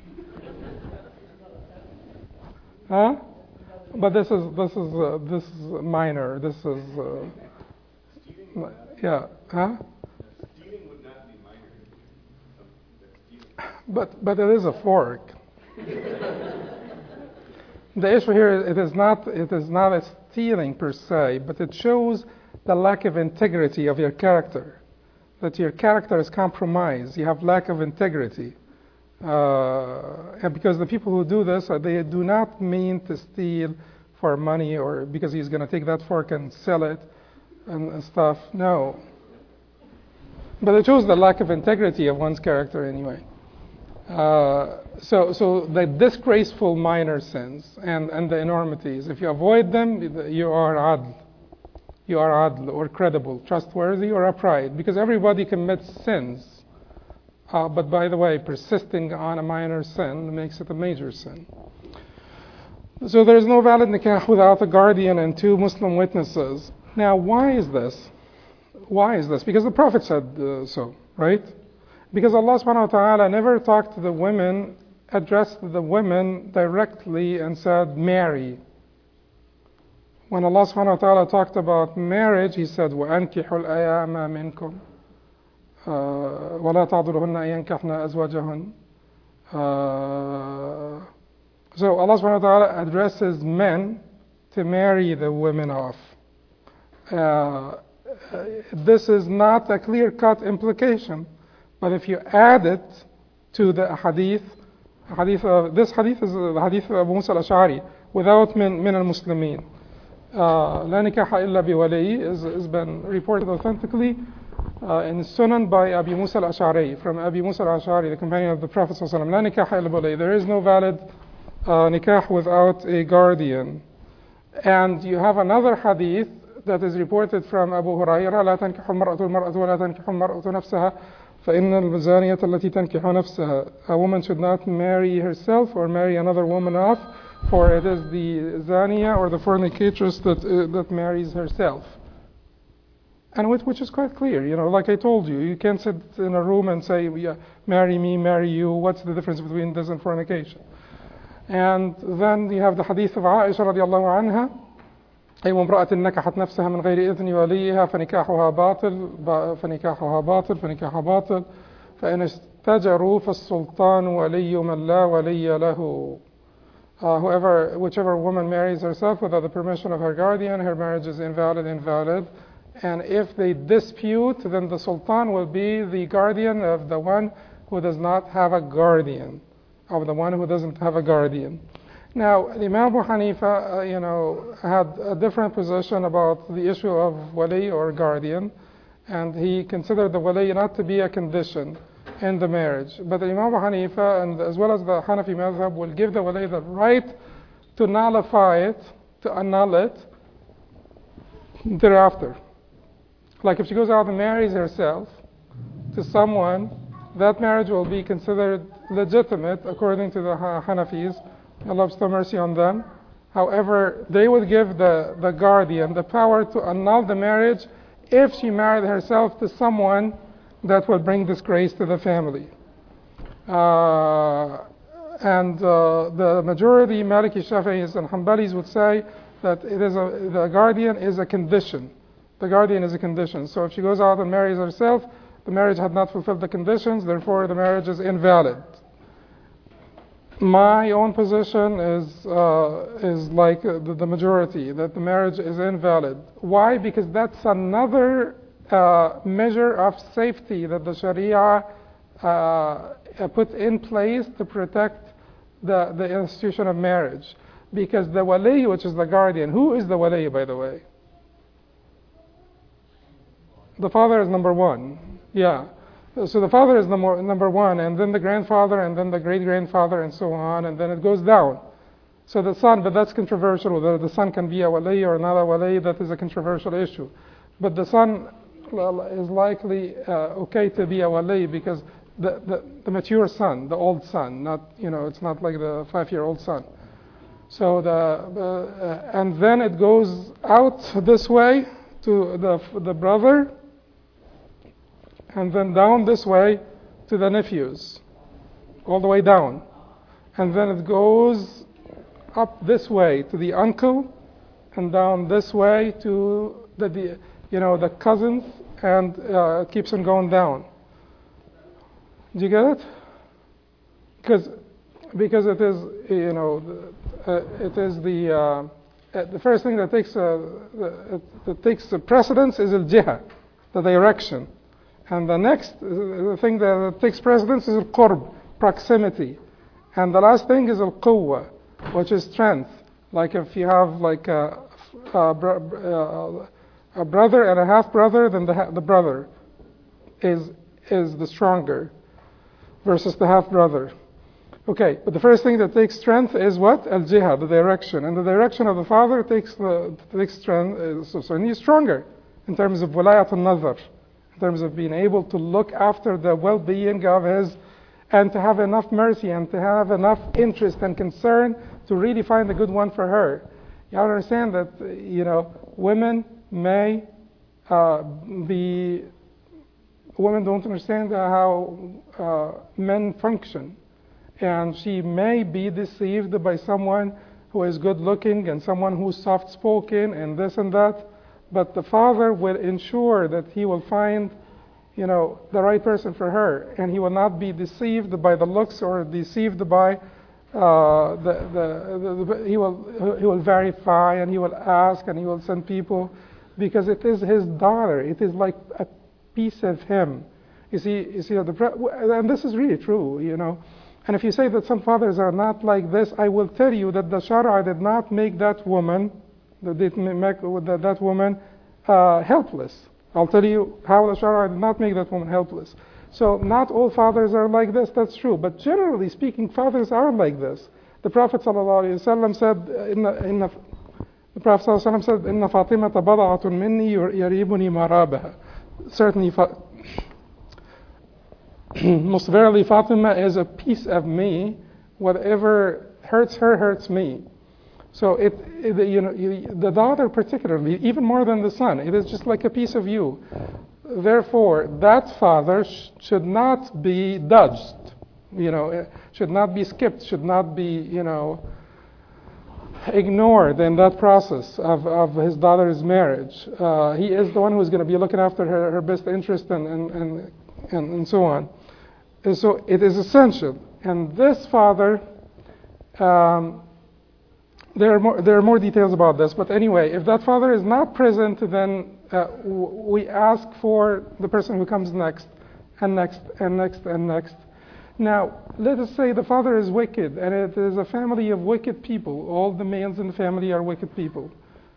Speaker 1: Huh? But this is this is uh, this is minor. This is uh, yeah. Huh?
Speaker 2: Stealing would not be minor.
Speaker 1: But but it is a fork. The issue here, it is not it is not a stealing per se, but it shows the lack of integrity of your character. That your character is compromised. You have lack of integrity. Uh, and because the people who do this, uh, they do not mean to steal for money or because he's going to take that fork and sell it and, and stuff. No. But it shows the lack of integrity of one's character anyway. Uh, so, so the disgraceful minor sins and, and the enormities, if you avoid them, you are adl. You are adl, or credible, trustworthy, or upright, because everybody commits sins. Uh, but by the way, persisting on a minor sin makes it a major sin. So there is no valid nikah without a guardian and two Muslim witnesses. Now, why is this? Why is this? Because the Prophet said uh, so, right? Because Allah subhanahu wa ta'ala never talked to the women, addressed the women directly and said, marry. When Allah subhanahu wa ta'ala talked about marriage, He said, وَأَنْكِحُوا الْأَيَامَ مِنْكُمْ وَلَا تَعْضُلُهُنَّ أَن يَنكَحْنَ أَزْوَاجَهُنَّ. So Allah subhanahu wa ta'ala addresses men to marry the women off. Uh, this is not a clear-cut implication. But if you add it to the hadith, hadith of, this hadith is the hadith of Abu Musa al-Ash'ari, without min, min al-Muslimin. La nikaha illa biwali has been reported authentically uh, in Sunan by Abu Musa al-Ash'ari, from Abu Musa al-Ash'ari, the companion of the Prophet sallallahu alaihi wasallam. La nikaha illa biwali. There is no valid uh, nikah without a guardian. And you have another hadith that is reported from Abu Hurairah, لا تنكح المرأة المرأة ولا تنكح المرأة نفسها فإن الزانية التي تنكح نفسها. A woman should not marry herself or marry another woman off, for it is the zaniya or the fornicatress that uh, that marries herself. And which, which is quite clear, you know, like I told you, you can't sit in a room and say, yeah, marry me, marry you, what's the difference between this and fornication? And then you have the hadith of Aisha radiallahu anha, أي امرأة نكحت نفسها من غير إذن وليها فنكاحها باطل فنكاحها باطل فنكاحها باطل فإن استجروا فالسلطان ولي من لا ولي له. Uh, whoever, whichever woman marries herself without the permission of her guardian, her marriage is invalid, invalid. And if they dispute, then the sultan will be the guardian of the one who does not have a guardian, of the one who doesn't have a guardian. Now, Imam Abu Hanifa, uh, you know, had a different position about the issue of wali or guardian, and he considered the wali not to be a condition in the marriage. But Imam Abu Hanifa, and as well as the Hanafi madhab, will give the wali the right to nullify it, to annul it thereafter. Like if she goes out and marries herself to someone, that marriage will be considered legitimate according to the Hanafis. Allah bestow mercy on them. However, they would give the, the guardian the power to annul the marriage if she married herself to someone that will bring disgrace to the family. Uh, and uh, the majority, Maliki, Shafi'is, and Hanbalis would say that it is a, the guardian is a condition. The guardian is a condition. So if she goes out and marries herself, the marriage had not fulfilled the conditions, therefore the marriage is invalid. My own position is uh, is like uh, the, the majority, that the marriage is invalid. Why? Because that's another uh, measure of safety that the Sharia uh, put in place to protect the, the institution of marriage. Because the wali, which is the guardian, who is the wali, by the way? The father is number one. Yeah. So the father is number, number one, and then the grandfather, and then the great-grandfather, and so on, and then it goes down. So the son, but that's controversial, whether the son can be a wali or not a wali, that is a controversial issue. But the son is likely uh, okay to be a wali because the, the, the mature son, the old son, not, you know, it's not like the five-year-old son. So the, uh, and then it goes out this way to the, the brother, and then down this way to the nephews, all the way down. And then it goes up this way to the uncle, and down this way to the, the you know, the cousins, and uh, it keeps on going down. Do you get it? Because because it is, you know, uh, it is the uh, the first thing that takes uh, that takes precedence is al-jiha, the direction. And the next uh, thing that takes precedence is al-qurb, proximity. And the last thing is al-quwwa, which is strength. Like if you have like a, a, bro- uh, a brother and a half-brother, then the, ha- the brother is is the stronger versus the half-brother. Okay, but the first thing that takes strength is what? Al-jihad, the direction. And the direction of the father takes the takes strength, uh, so, so he's stronger in terms of wilayat al-nazar. In terms of being able to look after the well-being of his, and to have enough mercy and to have enough interest and concern to really find a good one for her. You understand that, you know, women may uh, be, women don't understand how uh, men function. And she may be deceived by someone who is good-looking and someone who's soft-spoken and this and that. But the father will ensure that he will find, you know, the right person for her, and he will not be deceived by the looks or deceived by uh, the, the, the, the he will he will verify and he will ask and he will send people, because it is his daughter. It is like a piece of him. You see, you see, the, and this is really true, you know. And if you say that some fathers are not like this, I will tell you that the Shara did not make that woman. That did make that, that woman uh, helpless. I'll tell you how the Sharia did not make that woman helpless. So not all fathers are like this, that's true. But generally speaking, fathers are like this. The Prophet ﷺ said, inna, inna, the Prophet ﷺ said, Inna Fatima bada'atun minni yaribuni marabaha. Certainly, fa- most verily, Fatima is a piece of me. Whatever hurts her, hurts me. So it, it you know, you, the daughter particularly, even more than the son, it is just like a piece of you. Therefore, that father sh- should not be dodged, you know, should not be skipped, should not be, you know, ignored in that process of, of his daughter's marriage. Uh, he is the one who's going to be looking after her, her best interest and, and, and, and, and so on. And so it is essential. And this father, um, there are more, there are more details about this, but anyway, if that father is not present, then uh, w- we ask for the person who comes next, and next, and next, and next. Now, let us say the father is wicked, and it is a family of wicked people. All the males in the family are wicked people.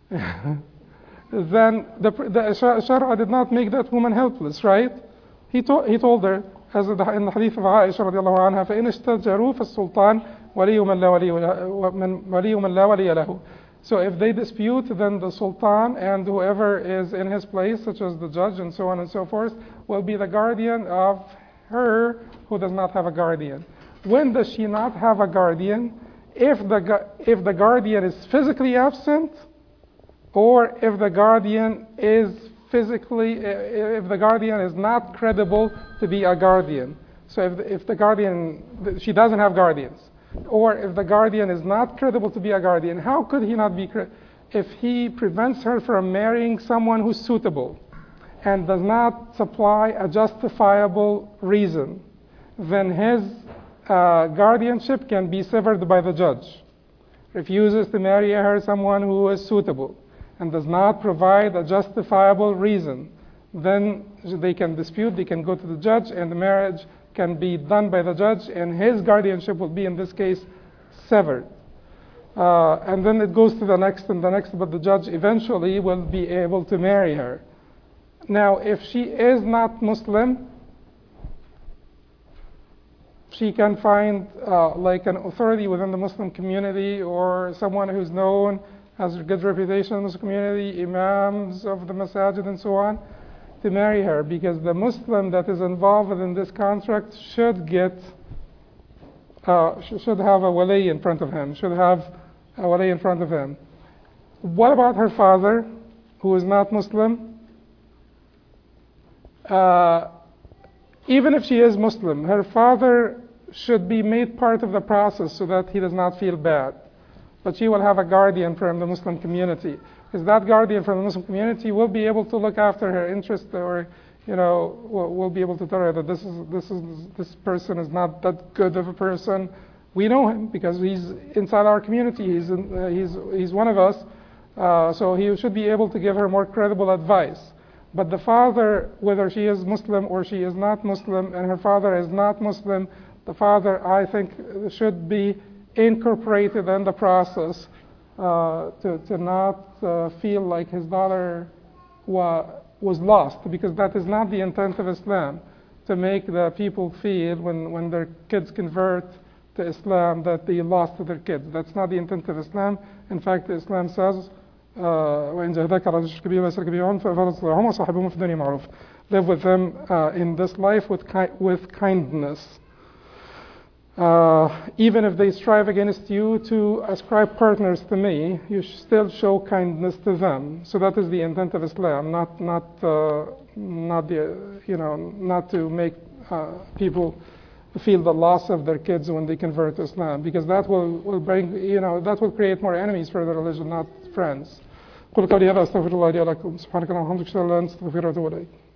Speaker 1: Then the, the Shara did not make that woman helpless, right? He, to, he told her, as in the hadith of Aisha radiallahu anha, فَإِنِ اشْتَجَرُوا فَالسُّلْطَانِ وَلِيُّ مَنْ لَا وَلِيَّ لَهُ. So if they dispute, then the sultan and whoever is in his place, such as the judge and so on and so forth, will be the guardian of her who does not have a guardian. When does she not have a guardian? If the, if the guardian is physically absent, or if the guardian is physically, if the guardian is not credible to be a guardian. So if the, if the guardian, she doesn't have guardians, or if the guardian is not credible to be a guardian, how could he not be cre- if he prevents her from marrying someone who's suitable and does not supply a justifiable reason, then his uh, guardianship can be severed by the judge. Refuses to marry her someone who is suitable and does not provide a justifiable reason, then they can dispute, they can go to the judge, and the marriage can be done by the judge, and his guardianship will be, in this case, severed. Uh, and then it goes to the next and the next, but the judge eventually will be able to marry her. Now, if she is not Muslim, she can find uh, like an authority within the Muslim community, or someone who's known, has a good reputation in this community, imams of the masajid and so on, to marry her, because the Muslim that is involved in this contract should get, uh, should have a wali in front of him, should have a wali in front of him. What about her father, who is not Muslim? Uh, even if she is Muslim, her father should be made part of the process so that he does not feel bad. But she will have a guardian from the Muslim community, because that guardian from the Muslim community will be able to look after her interest, or, you know, will, will be able to tell her that this is this is this person is not that good of a person. We know him because he's inside our community. He's in, uh, he's he's one of us, uh, so he should be able to give her more credible advice. But the father, whether she is Muslim or she is not Muslim, and her father is not Muslim, the father, I think, should be incorporated in the process, uh, to, to not uh, feel like his daughter wa- was lost, because that is not the intent of Islam, to make the people feel when, when their kids convert to Islam that they lost their kids. That's not the intent of Islam. In fact, Islam says, وَإِنْ جَهْدَكَ عَلَى الشِّرْكِ بِهِ وَيَسْرِكَ بِهِ فَلَا تُطِعْهُمَا وَصَاحِبْهُمَا فِي الدُّنْيَا مَعْرُوفًا. Live with them uh, in this life with ki- with kindness. Uh, even if they strive against you to ascribe partners to me, you should still show kindness to them. So that is the intent of Islam, not not uh, not the you know not to make uh, people feel the loss of their kids when they convert to Islam, because that will, will bring you know that will create more enemies for the religion, not friends. قل قولي هذا أستغفر الله لي ولكم سبحانك اللهم وبحمدك أشهد أن لا إله إلا أنت أستغفرك وأتوب إليك.